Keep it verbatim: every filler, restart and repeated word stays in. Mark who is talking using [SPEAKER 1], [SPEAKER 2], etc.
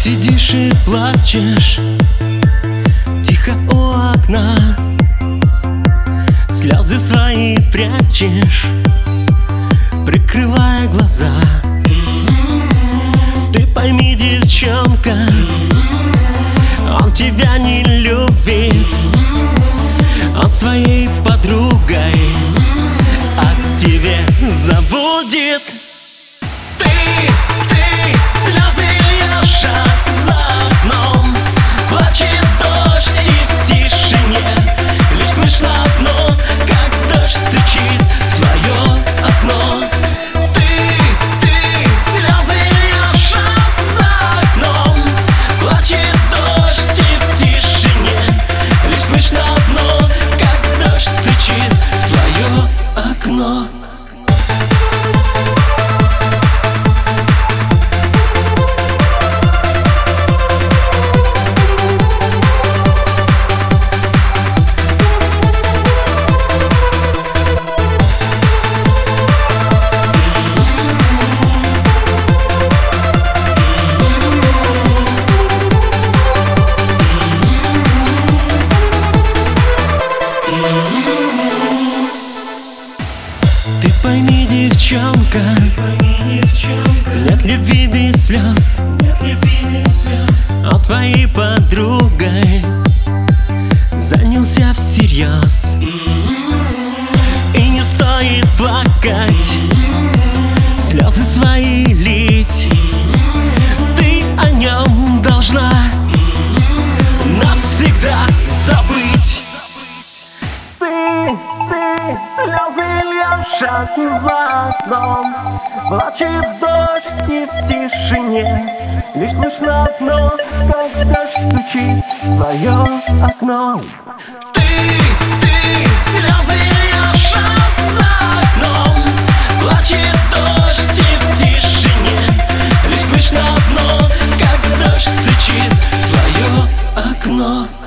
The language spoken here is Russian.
[SPEAKER 1] Сидишь и плачешь тихо у окна, слезы свои прячешь, прикрывая глаза. Ты пойми, девчонка, он тебя не любит, он своей подругой от тебя забудет. Ты, ты, слезы льешь за окном, плачет дождь и в тишине лишь слышно одно, как дождь стучит в твое окно. Ты, ты, слезы льешь за окном, плачет дождь и в тишине лишь слышно одно, как дождь стучит в твое окно. Ты пойми, девчонка, нет любви без слез, а твоей подругой занялся всерьез. И не стоит плакать, слезы свои лить, ты о нем должна навсегда забыть. Ты, ты, слезы льешь за окном, плачет дождь и в тишине лишь слышно одно, как дождь стучит в твое окно. Ты, ты, слезы льешь за окном, плачет дождь и в тишине лишь слышно одно, как дождь стучит в твое окно.